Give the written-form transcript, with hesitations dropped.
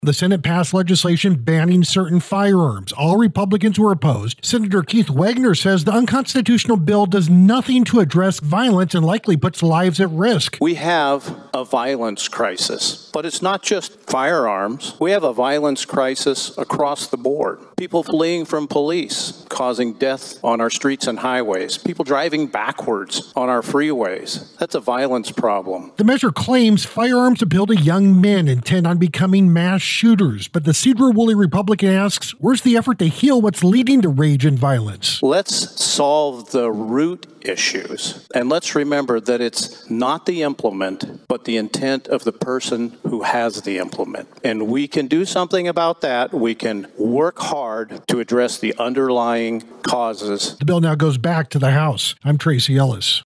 The Senate passed legislation banning certain firearms. All Republicans were opposed. Senator Keith Wagner says the unconstitutional bill does nothing to address violence and likely puts lives at risk. We have a violence crisis, but it's not just firearms. We have a violence crisis across the board. People fleeing from police, causing death on our streets and highways. People driving backwards on our freeways. That's a violence problem. The measure claims firearms appeal to young men intent on becoming mass shooters, but the Cedar-Woolley Republican asks, where's the effort to heal what's leading to rage and violence? Let's solve the root issues. And let's remember that it's not the implement, but the intent of the person who has the implement. And we can do something about that. We can work hard to address the underlying causes. The bill now goes back to the House. I'm Tracy Ellis.